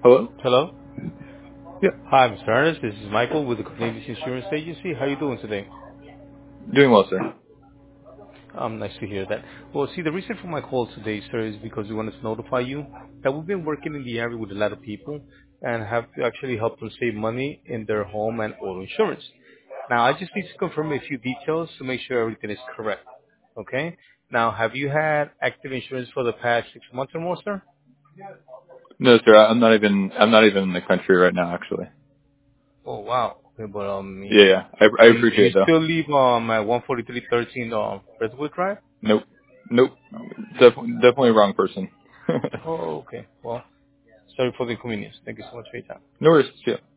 Hello? Hello. Yeah. Hi, Mr. Ernest. This is Michael with the Canadian Insurance Agency. How are you doing today? Doing well, sir. Nice to hear that. Well, see, the reason for my call today, sir, is because we wanted to notify you that we've been working in the area with a lot of people and have actually helped them save money in their home and auto insurance. Now, I just need to confirm a few details to make sure everything is correct. Okay? Now, have you had active insurance for the past 6 months or more, sir? No, sir. I'm not even in the country right now, actually. Oh, wow. Okay, but Yeah, yeah. I do appreciate you it though. still live at 14313 Redwood Drive? Nope. Nope. Definitely wrong person. Oh, okay. Well, sorry for the inconvenience. Thank you so much for your time. No worries. Yeah.